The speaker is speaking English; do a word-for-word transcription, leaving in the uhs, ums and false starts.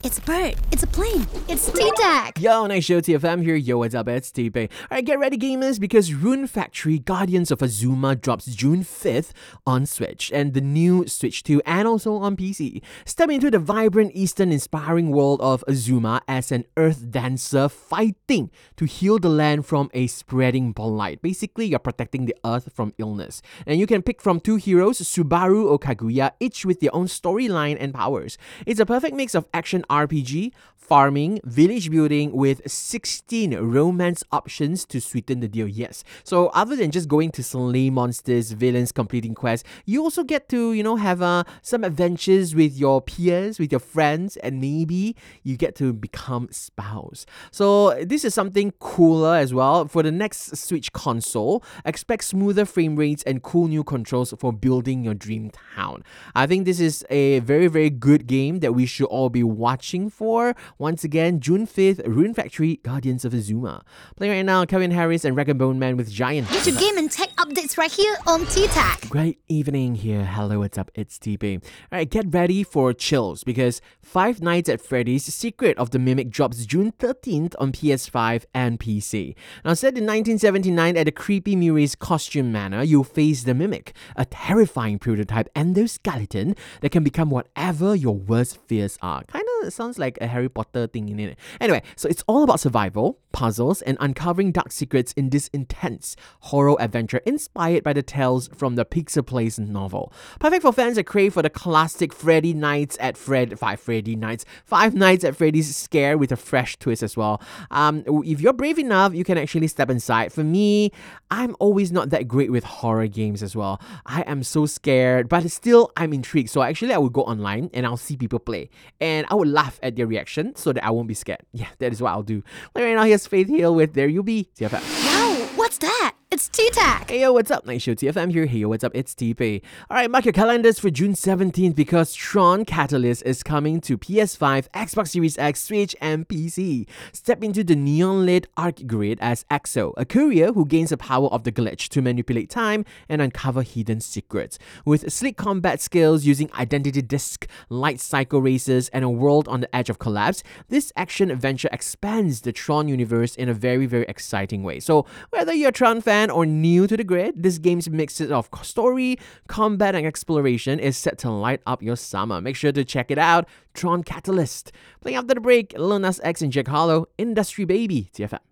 It's a bird. It's a plane. It's T-Tac. Yo, nice show, T F M here. Yo, what's up? It's T-Pay. Alright, get ready, gamers, because Rune Factory Guardians of Azuma drops June fifth on Switch and the new Switch two and also on P C. Step into the vibrant Eastern inspiring world of Azuma as an earth dancer fighting to heal the land from a spreading blight. Basically, you're protecting the earth from illness. And you can pick from two heroes, Subaru or Kaguya, each with their own storyline and powers. It's a perfect mix of action R P G, farming, village building with sixteen romance options to sweeten the deal, yes. So other than just going to slay monsters, villains, completing quests, you also get to, you know, have uh, some adventures with your peers, with your friends, and maybe you get to become spouse. So this is something cooler as well. For the next Switch console, expect smoother frame rates and cool new controls for building your dream town. I think this is a very, very good game that we should all be watching for. Once again, June fifth, Rune Factory Guardians of Azuma. Playing right now, Kevin Harris and Rag and Bone Man with Giant. Get your game and tech updates right here on T-Tac. Great evening here. Hello, what's up? It's T-P. Alright, get ready for chills because Five Nights at Freddy's Secret of the Mimic drops June thirteenth on P S five and P C. Now, set in nineteen seventy-nine at the Creepy Murray's Costume Manor, you'll face the Mimic, a terrifying prototype endoskeleton that can become whatever your worst fears are. Kind of sounds like a Harry Potter thing in it. Anyway, so it's all about survival, puzzles, and uncovering dark secrets in this intense horror adventure inspired by the tales from the Pixar Place novel. Perfect for fans that crave for the classic Freddy Nights at Fred Five Freddy Nights, Five Nights at Freddy's scare with a fresh twist as well. Um, if you're brave enough, you can actually step inside. For me, I'm always not that great with horror games as well. I am so scared, but still I'm intrigued. So actually, I would go online and I'll see people play, and I would laugh at their reaction so that I won't be scared. Yeah, that is what I'll do. Right now, here's Faith Hill with There You Be, T F M. Wow, what's that? It's T-Tac. Hey yo, what's up? Nice show, T F M here. Hey yo, what's up? It's T-Pay. Alright, mark your calendars for June seventeenth because Tron Catalyst is coming to P S five, Xbox Series X, Switch, and P C. Step into the neon-lit Arc Grid as Exo, a courier who gains the power of the glitch to manipulate time and uncover hidden secrets. With slick combat skills using identity disc, light cycle races, and a world on the edge of collapse, this action-adventure expands the Tron universe in a very, very exciting way. So, whether you're a Tron fan or new to the grid, this game's mix of story, combat, and exploration is set to light up your summer. Make sure to check it out. Tron Catalyst. Playing after the break, Lil Nas X and Jack Harlow, Industry Baby, T F M.